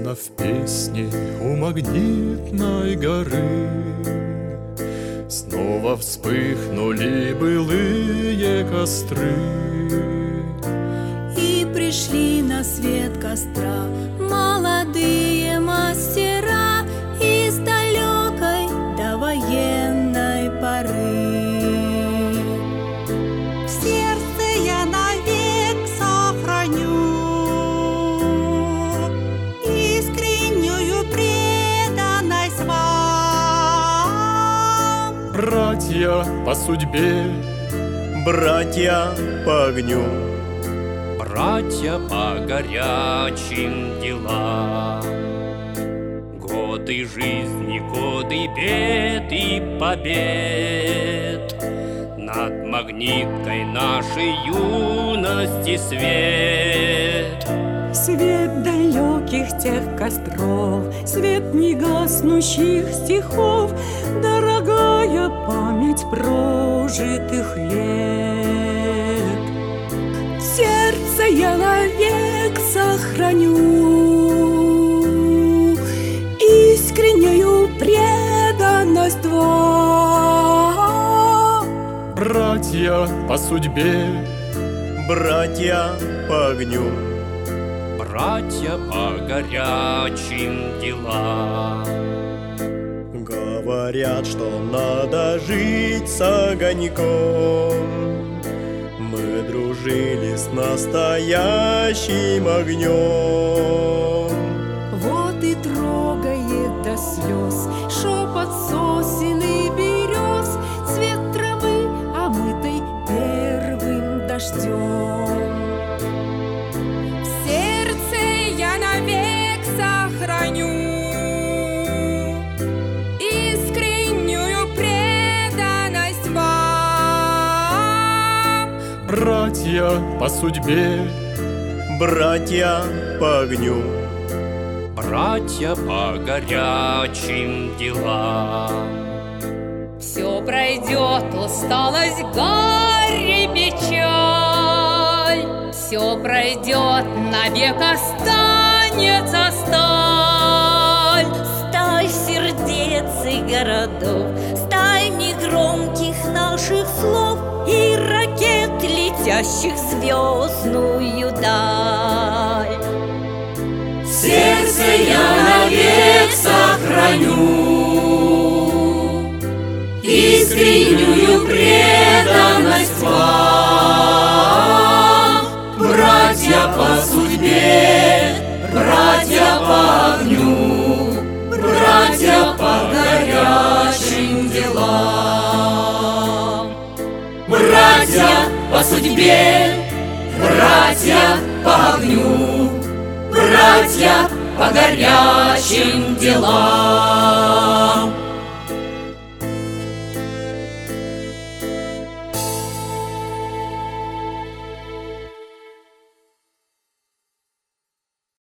Словно в песне у магнитной горы снова вспыхнули былые костры. И пришли на свет костра молодые мастера из далекой довоенной поры. В сердце я навек сохраню искреннюю преданность вам. Братья по судьбе, братья по огню, братья по горячим делам. Годы жизни, годы бед и побед, над магниткой нашей юности свет. Свет далеких тех костров, свет негаснущих стихов, дорогая память прожитых лет. Сердце я навек сохраню искреннюю преданность вам. братья по судьбе, братья по огню, Братья по горячим делам. говорят, что надо жить с огоньком. Мы дружили с настоящим огнем. Вот и трогает до слез шепот сосен и берез, цвет травы, омытой первым дождем. В сердце я навек сохраню искреннюю преданность вам. братья по судьбе, Братья по огню, Братья по горячим делам. Все пройдет, усталость, горе, печаль. Все пройдет, навек останется сталь. Сталь сердец и городов, сталь негромких наших слов и ракет, летящих в звездную даль. Сердце я навек сохраню искреннюю преданность вам. Братья по судьбе, братья по огню, братья по горячим делам. Братья по судьбе, братья по огню, братья по горячим делам.